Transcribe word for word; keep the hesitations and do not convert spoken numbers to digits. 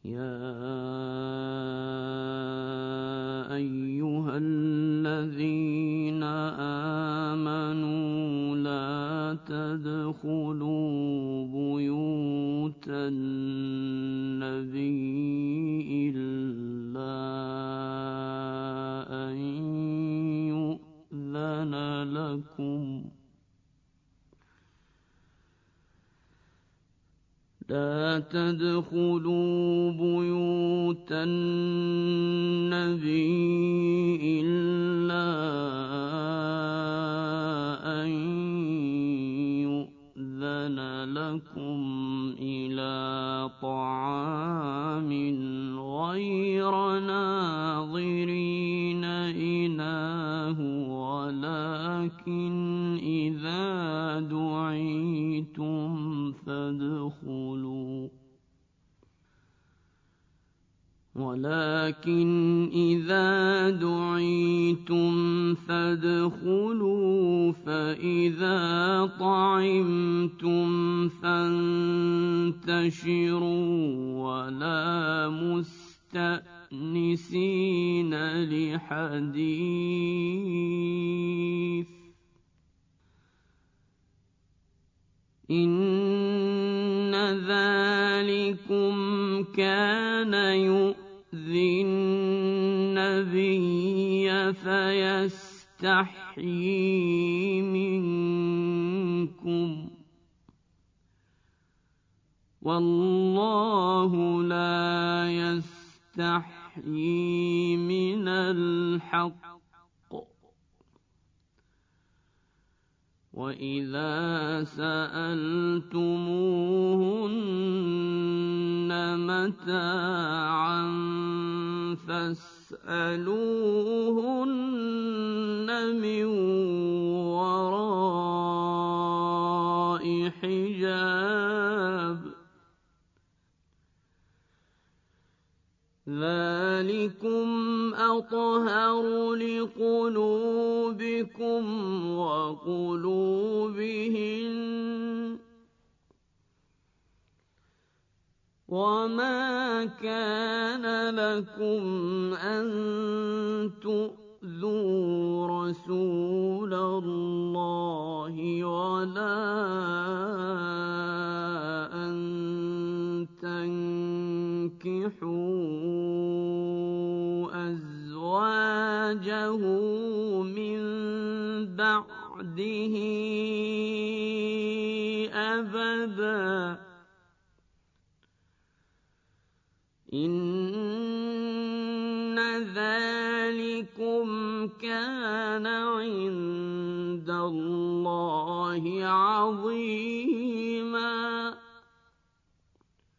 يا أيها الذين آمنوا لا تدخلوا بيوت النبي إلا أن يؤذن لكم لا تدخلوا بيوت النبي إلا أن يؤذن لكم إلى طعام غير ناظرين إناه ولكن إذا دعيتم فادخلوا ولكن إذا دعيتم فادخلوا فإذا طعمتم فانتشروا ولا مستأنسين لحديث إن ذلكم كان يؤذي النبي فيستحيي منكم والله لا يستحيي من الحق وإذا سألتموهن متاعا فاسألوهن من وراء حجاب ذلكم أطهر لقلوبكم وقلوبهن وما كان لكم أن تؤذوا رسول الله ولا أن تنكحوا أزواجه من بعده أبدا إن ذلكم كان عند الله عظيما